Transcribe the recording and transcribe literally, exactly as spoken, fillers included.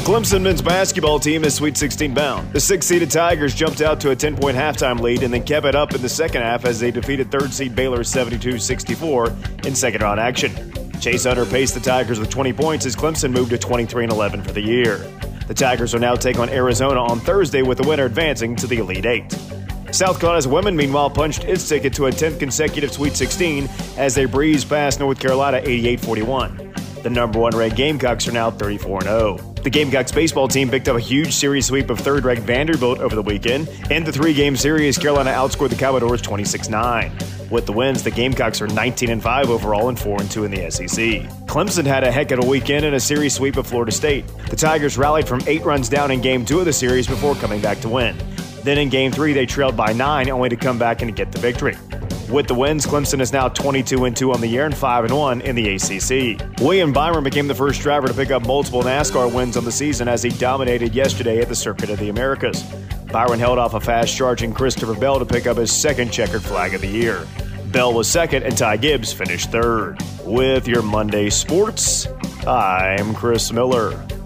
Clemson men's basketball team is Sweet sixteen bound. The six-seeded Tigers jumped out to a ten-point halftime lead and then kept it up in the second half as they defeated third-seed Baylor seventy-two sixty-four in second-round action. Chase Hunter paced the Tigers with twenty points as Clemson moved to twenty-three and eleven for the year. The Tigers will now take on Arizona on Thursday, with the winner advancing to the Elite Eight. South Carolina's women, meanwhile, punched its ticket to a tenth consecutive Sweet sixteen as they breezed past North Carolina eighty-eight forty-one. The number one ranked Gamecocks are now thirty-four and oh. The Gamecocks baseball team picked up a huge series sweep of third-ranked Vanderbilt over the weekend. In the three-game series, Carolina outscored the Commodores twenty-six nine. With the wins, the Gamecocks are nineteen and five overall and four and two in the S E C. Clemson had a heck of a weekend in a series sweep of Florida State. The Tigers rallied from eight runs down in Game two of the series before coming back to win. Then in Game three, they trailed by nine, only to come back and get the victory. With the wins, Clemson is now twenty-two and two on the year and five and one in the A C C. William Byron became the first driver to pick up multiple NASCAR wins on the season as he dominated yesterday at the Circuit of the Americas. Byron held off a fast-charging Christopher Bell to pick up his second checkered flag of the year. Bell was second and Ty Gibbs finished third. With your Monday sports, I'm Chris Miller.